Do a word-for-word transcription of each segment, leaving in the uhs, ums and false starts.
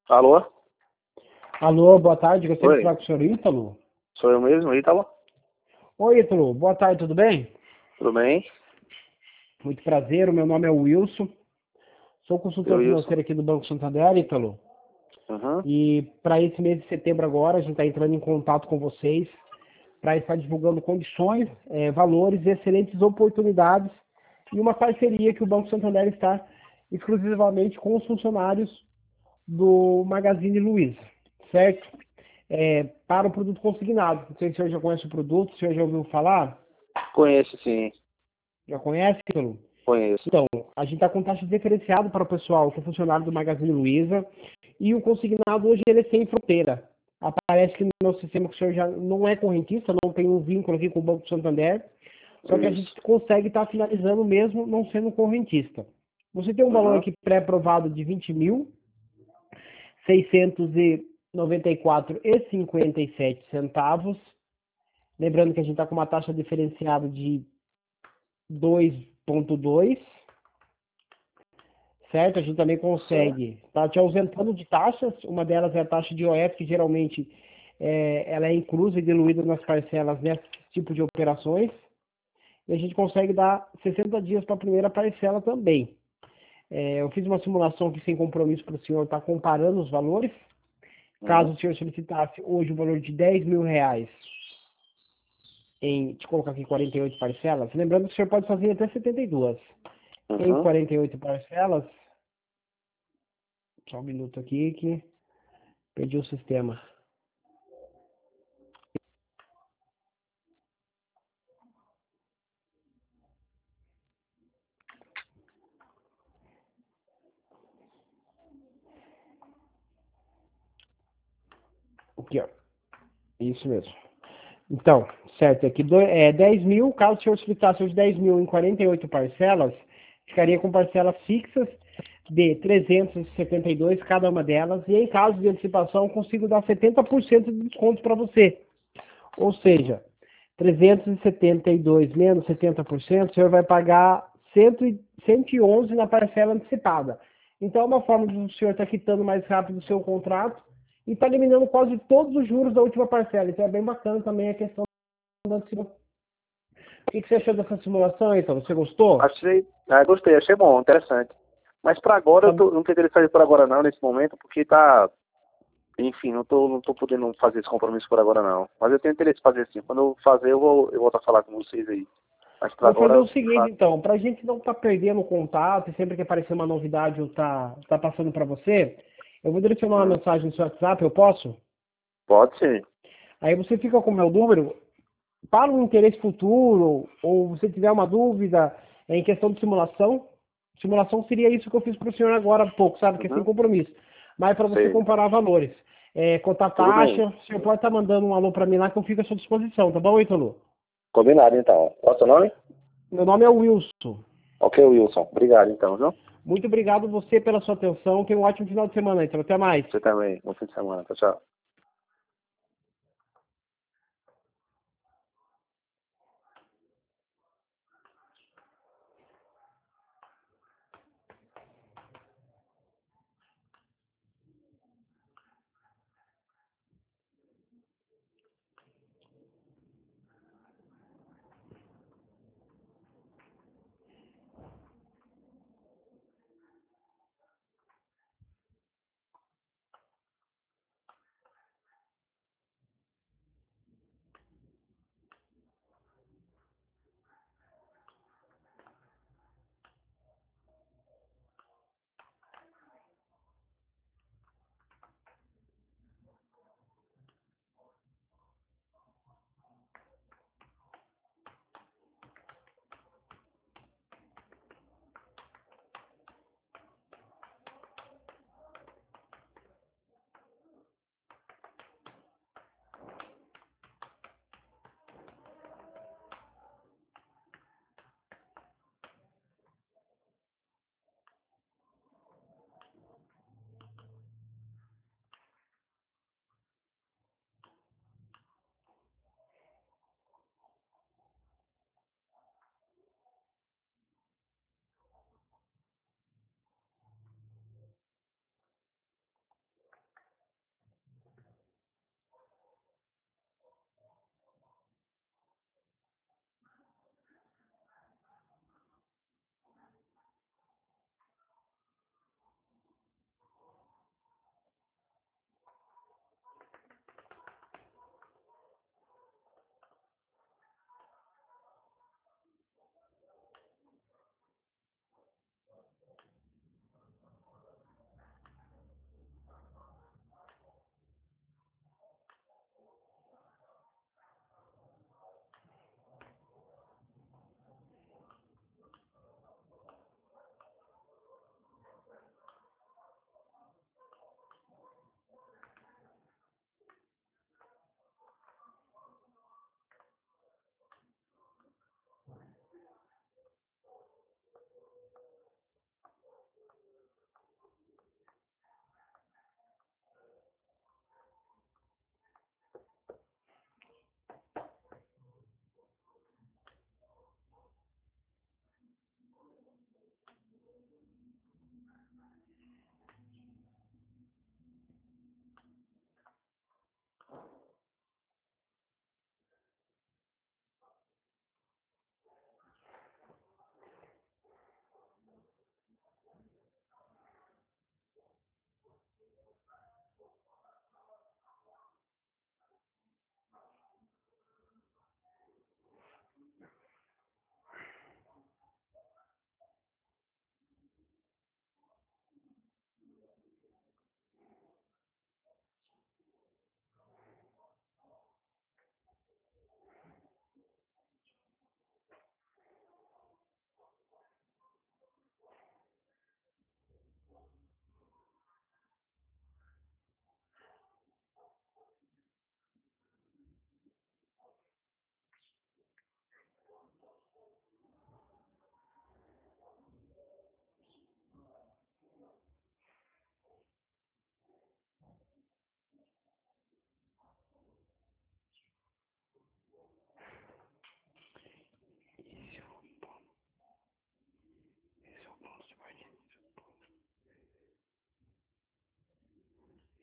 Alô? Alô, boa tarde, gostaria de Oi, falar com o senhor Ítalo. sou eu mesmo, Ítalo? Oi, Ítalo, boa tarde, tudo bem? Tudo bem? Muito prazer, o meu nome é Wilson, sou Eu, consultor Wilson. financeiro aqui do Banco Santander, Ítalo. Uhum. E para esse mês de setembro agora, a gente está entrando em contato com vocês para estar divulgando condições, eh, valores e excelentes oportunidades e uma parceria que o Banco Santander está exclusivamente com os funcionários do Magazine Luiza, certo? É, para o produto consignado. Não sei se o senhor já conhece o produto, se o senhor já ouviu falar. Conheço, sim. Já conhece, Ítalo? Conheço. Então, a gente está com taxa diferenciada para o pessoal que é funcionário do Magazine Luiza e o consignado hoje ele é sem fronteira. Aparece que no meu sistema que o senhor já não é correntista, não tem um vínculo aqui com o Banco do Santander, só que a gente Isso. consegue estar finalizando mesmo não sendo correntista. Você tem um valor Uhum. aqui pré-aprovado de vinte mil, seiscentos e noventa e quatro e cinquenta e sete centavos. Lembrando que a gente está com uma taxa diferenciada de dois vírgula dois, certo? A gente também Certo. consegue, está te ausentando de taxas, uma delas é a taxa de I O F, que geralmente é, ela é inclusa e diluída nas parcelas nesse tipo de operações, e a gente consegue dar sessenta dias para a primeira parcela também. É, eu fiz uma simulação aqui sem compromisso para o senhor estar comparando os valores. Caso Uhum. o senhor solicitasse hoje o valor de dez mil reais em, te colocar aqui quarenta e oito parcelas, lembrando que o senhor pode fazer até setenta e duas. Em Uhum. quarenta e oito parcelas, só um minuto aqui que perdi o sistema. Aqui, ó. Isso mesmo. Então, certo, aqui do, é dez mil, caso o senhor solicitasse os dez mil em quarenta e oito parcelas, ficaria com parcelas fixas de trezentos e setenta e dois cada uma delas, e em caso de antecipação, consigo dar setenta por cento de desconto para você. Ou seja, trezentos e setenta e dois menos setenta por cento, o senhor vai pagar cento e cento e onze na parcela antecipada. Então é uma forma de o senhor estar quitando mais rápido o seu contrato e está eliminando quase todos os juros da última parcela. Então é bem bacana também a questão da antecipação. O que você achou dessa simulação, então? Você gostou? Achei. Ah, gostei, achei bom, interessante. Mas para agora, Tá, eu tô, não tenho interesse em fazer por agora não, nesse momento, porque tá. Enfim, não tô, não tô podendo fazer esse compromisso por agora não. Mas eu tenho interesse em fazer sim. Quando eu fazer, eu vou, eu volto a falar com vocês aí. Mas por vou fazer agora, o de seguinte, fato. então, para a gente não estar tá perdendo o contato e sempre que aparecer uma novidade eu tá, tá passando para você, eu vou direcionar uma Hum. mensagem no seu WhatsApp, eu posso? Pode sim. Aí você fica com o meu número, para um interesse futuro, ou você tiver uma dúvida em questão de simulação, simulação seria isso que eu fiz para o senhor agora há pouco, sabe? Que é sem Uhum. compromisso. Mas para você Sei. comparar valores. É, quanto à Tudo bem. taxa, o senhor pode estar mandando um alô para mim lá que eu fico à sua disposição, tá bom, Ítalo? Combinado então. Qual é o seu nome? Meu nome é Wilson. Ok, Wilson. Obrigado então, viu? Muito obrigado você pela sua atenção. Tenha um ótimo final de semana, Ítalo. Até mais. Você também. Bom fim de semana. Tchau, tchau.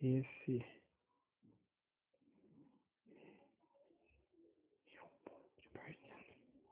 Esse de parcela.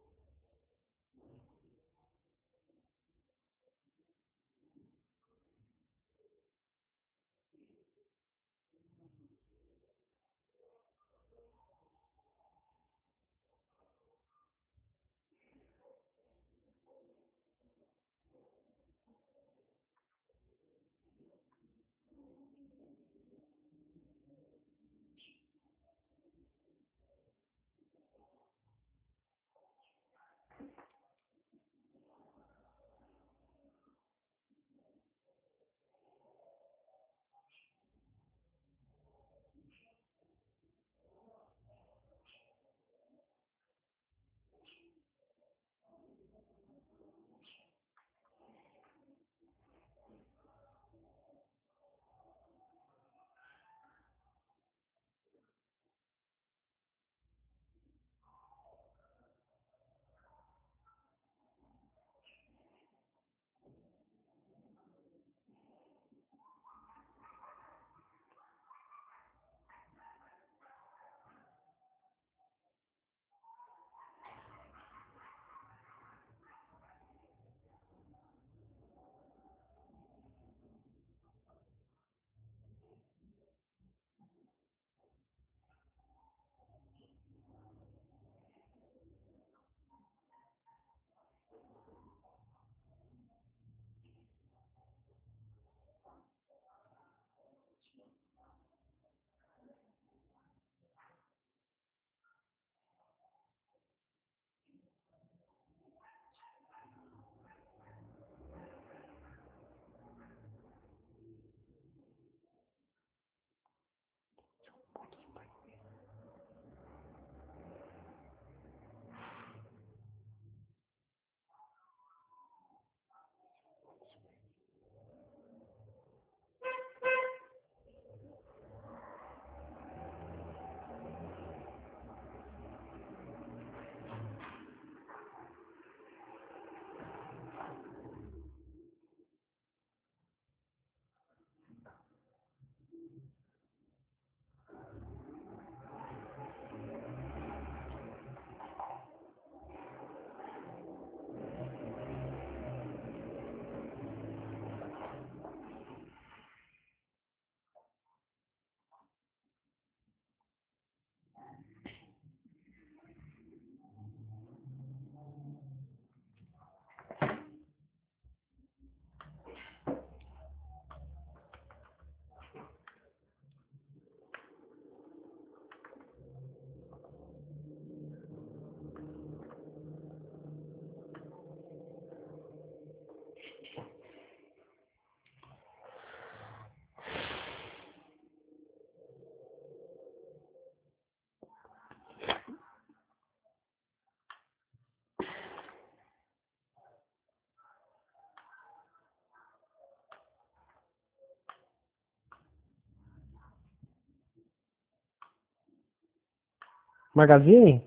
Magazine?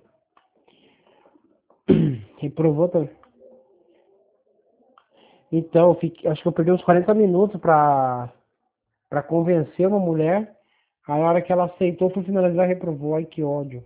Reprovou também. Então, eu fiquei- acho que eu perdi uns quarenta minutos pra, pra convencer uma mulher. Aí, a hora que ela aceitou pra finalizar, reprovou. Ai, que ódio.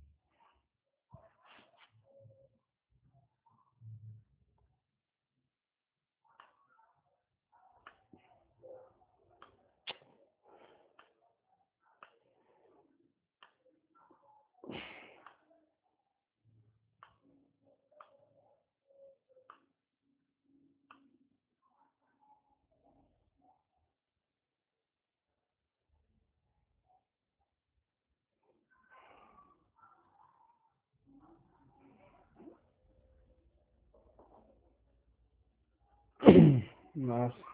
Nossa.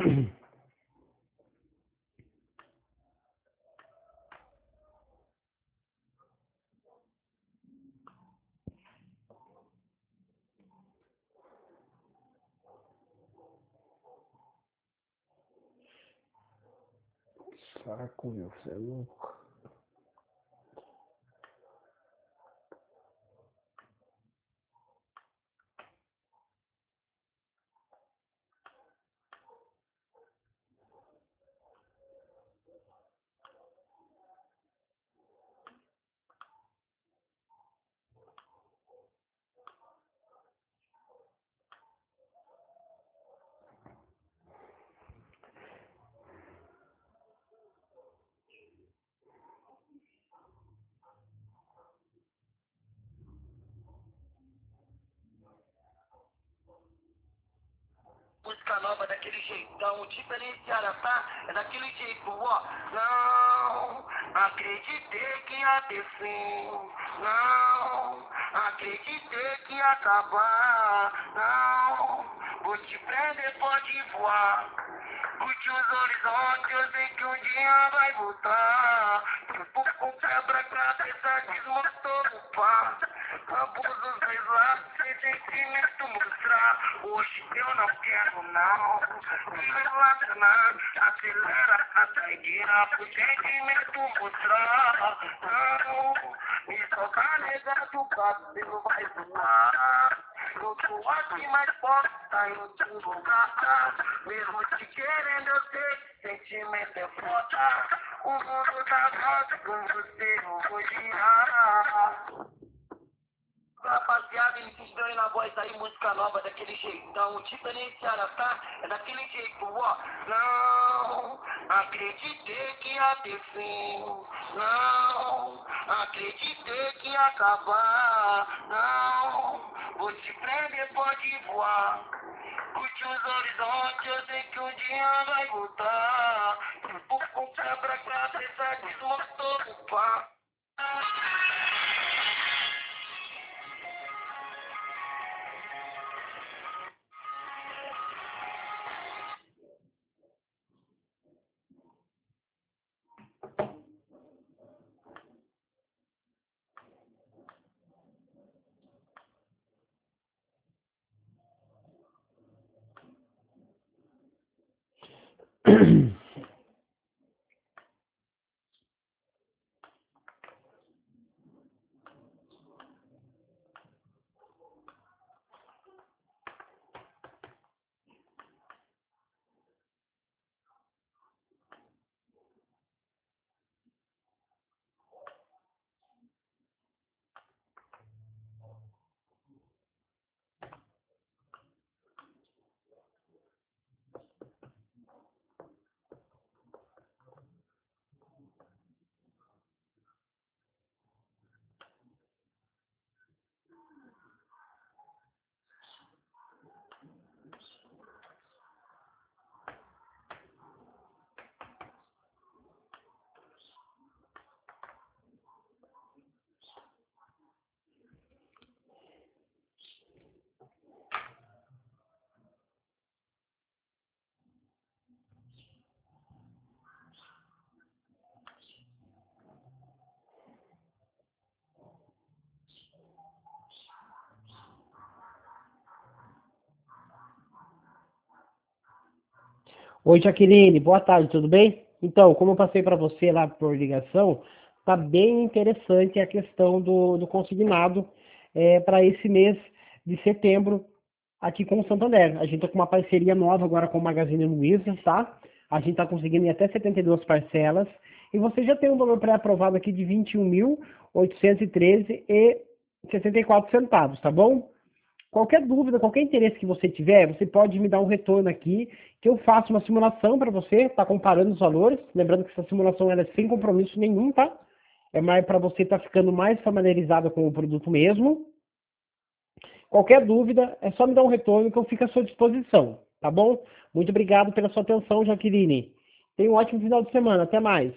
Saco, meu, você é louco. Música nova daquele jeitão, diferenciada, tá? É daquele jeito, ó. Não acreditei que ia ter fim. Não acreditei que ia acabar. Não vou te prender, pode voar. Curte os horizontes, eu sei que um dia vai voltar. Por com quebra cabeça, desmontou o par. Abusos dois lados, sem sentimento mostrar. Hoje eu não quero não. Relacionar, acelera a saideira, pro sentimento mostrar. Não, me solta negado, cabelo vai voar. Eu tô aqui, mas posso estar em outro lugar. Mesmo te querendo, eu sei que sentimento é foda. O mundo tá rosa, com você eu vou girar. Rapaziada, insistam aí na voz aí, música nova daquele jeitão, diferenciada, tá? É daquele jeito, ó. Não acreditei que ia ter fim. Não acreditei que ia acabar. Não vou te prender, pode voar. Curte os horizontes, eu sei que um dia vai voltar. Por com quebra-cabeça, desmontou o pá. Oi, Jaqueline, boa tarde, tudo bem? Então, como eu passei para você lá por ligação, tá bem interessante a questão do, do consignado é, para esse mês de setembro aqui com o Santander. A gente tá com uma parceria nova agora com o Magazine Luiza, tá? A gente tá conseguindo ir até setenta e duas parcelas e você já tem um valor pré-aprovado aqui de vinte e um mil oitocentos e treze e sessenta e quatro centavos, tá bom? Qualquer dúvida, qualquer interesse que você tiver, você pode me dar um retorno aqui, que eu faço uma simulação para você, tá comparando os valores. Lembrando que essa simulação ela é sem compromisso nenhum, tá? É mais para você estar tá ficando mais familiarizado com o produto mesmo. Qualquer dúvida, é só me dar um retorno que eu fico à sua disposição, tá bom? Muito obrigado pela sua atenção, Jaqueline. Tenha um ótimo final de semana. Até mais.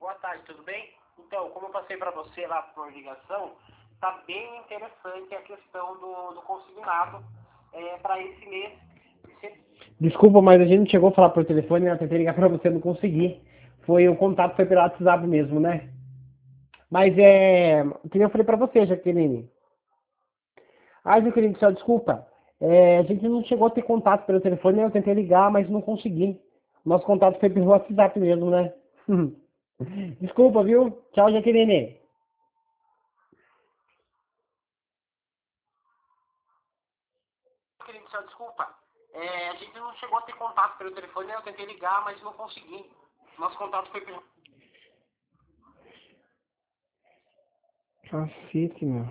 Boa tarde, tudo bem? Então, como eu passei para você lá por ligação, tá bem interessante a questão do, do consignado é, para esse mês. Você... Desculpa, mas a gente não chegou a falar por telefone, né? Eu tentei ligar para você, não consegui. Foi, o contato foi pelo WhatsApp mesmo, né? Mas é. Que nem eu falei para você, Jaqueline. Ah, Jaqueline, só desculpa. É, a gente não chegou a ter contato pelo telefone, né? Eu tentei ligar, mas não consegui. Nosso contato foi pelo WhatsApp mesmo, né? Desculpa, viu? Tchau, Jaqueline. Querido, só desculpa. É, a gente não chegou a ter contato pelo telefone, né? Eu tentei ligar, mas não consegui. Nosso contato foi pelo... Cacete, meu.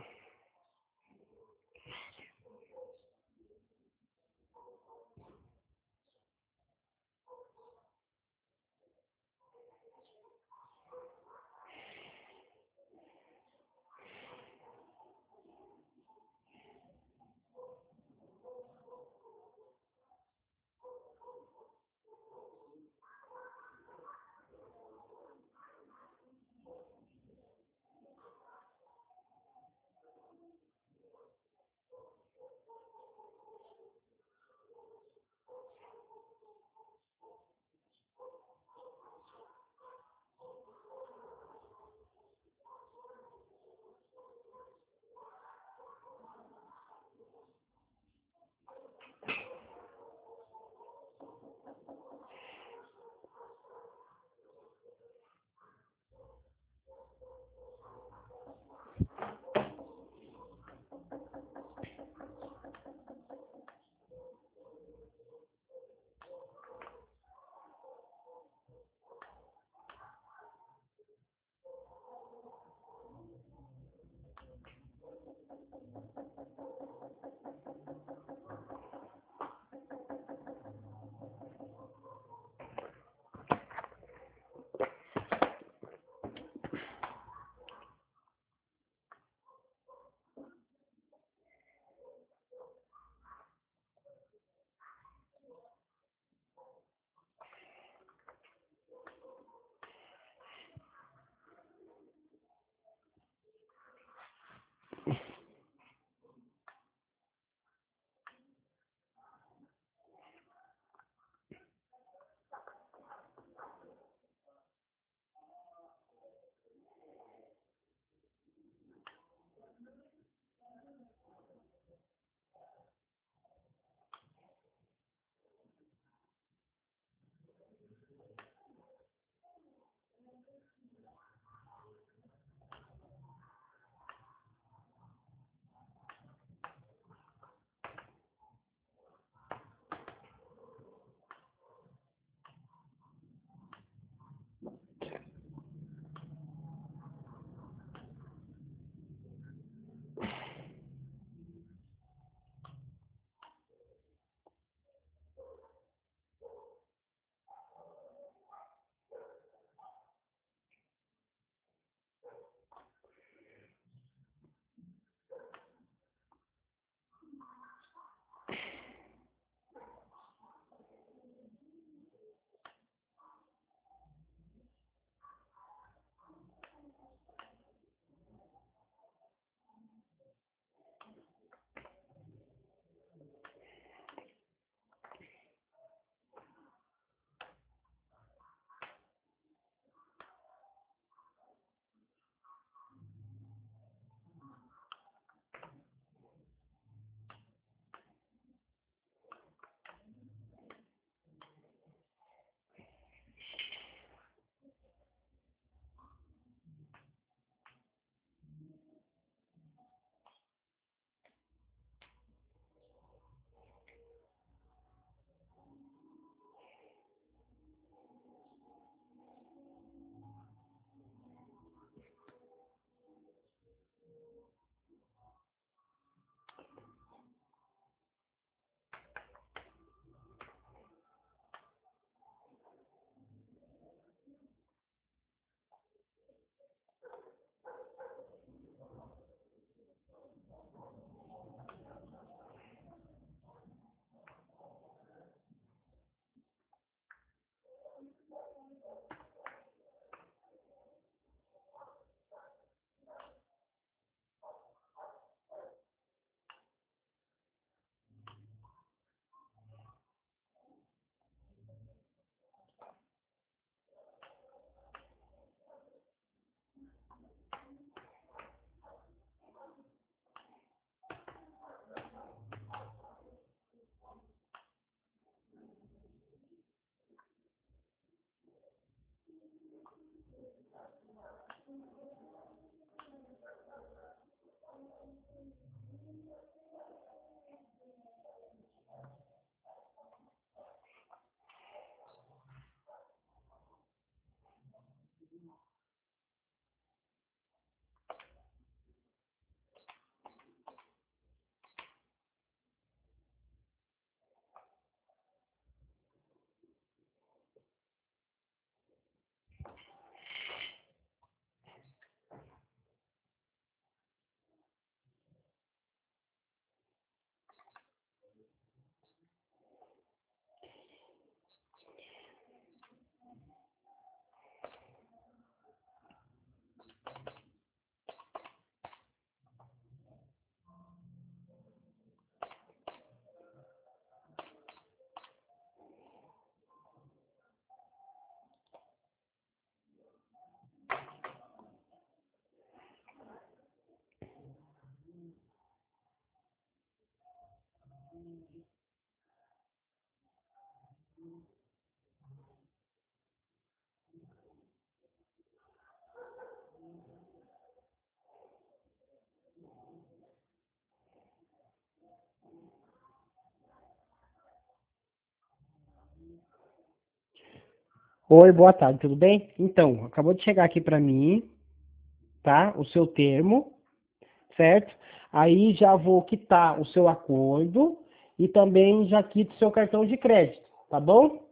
Oi, boa tarde, tudo bem? Então, acabou de chegar aqui para mim, tá? O seu termo, certo? Aí já vou quitar o seu acordo e também já quito o seu cartão de crédito, tá bom?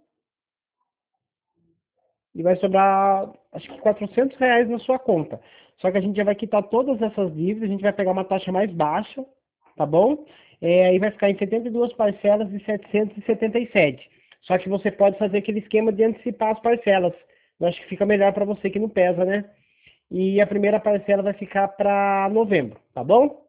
E vai sobrar, acho que quatrocentos reais na sua conta. Só que a gente já vai quitar todas essas dívidas, a gente vai pegar uma taxa mais baixa, tá bom? É, aí vai ficar em setenta e duas parcelas de setecentos e setenta e sete. Só que você pode fazer aquele esquema de antecipar as parcelas. Eu acho que fica melhor para você que não pesa, né? E a primeira parcela vai ficar para novembro, tá bom?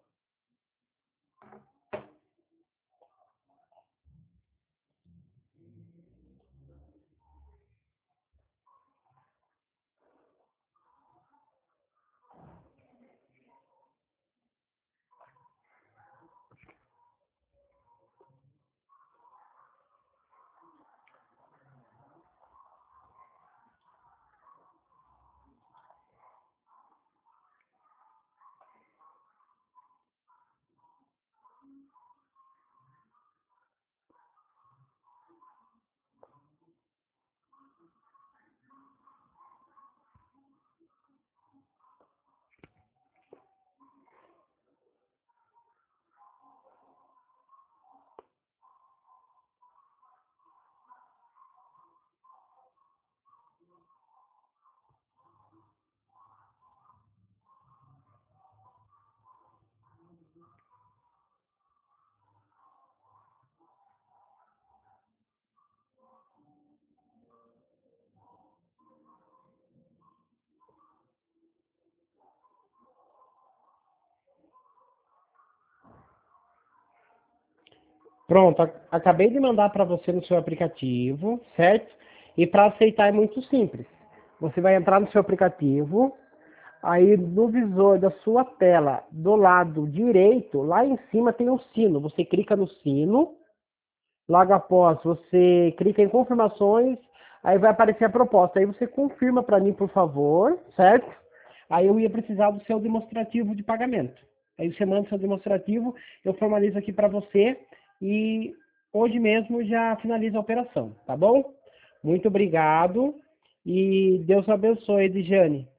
Pronto, a- acabei de mandar para você no seu aplicativo, certo? E para aceitar é muito simples. Você vai entrar no seu aplicativo, aí no visor da sua tela, do lado direito, lá em cima tem um sino. Você clica no sino, logo após você clica em confirmações, aí vai aparecer a proposta. Aí você confirma para mim, por favor, certo? Aí eu ia precisar do seu demonstrativo de pagamento. Aí você manda o seu demonstrativo, eu formalizo aqui para você e hoje mesmo já finaliza a operação, tá bom? Muito obrigado e Deus abençoe, Edjane.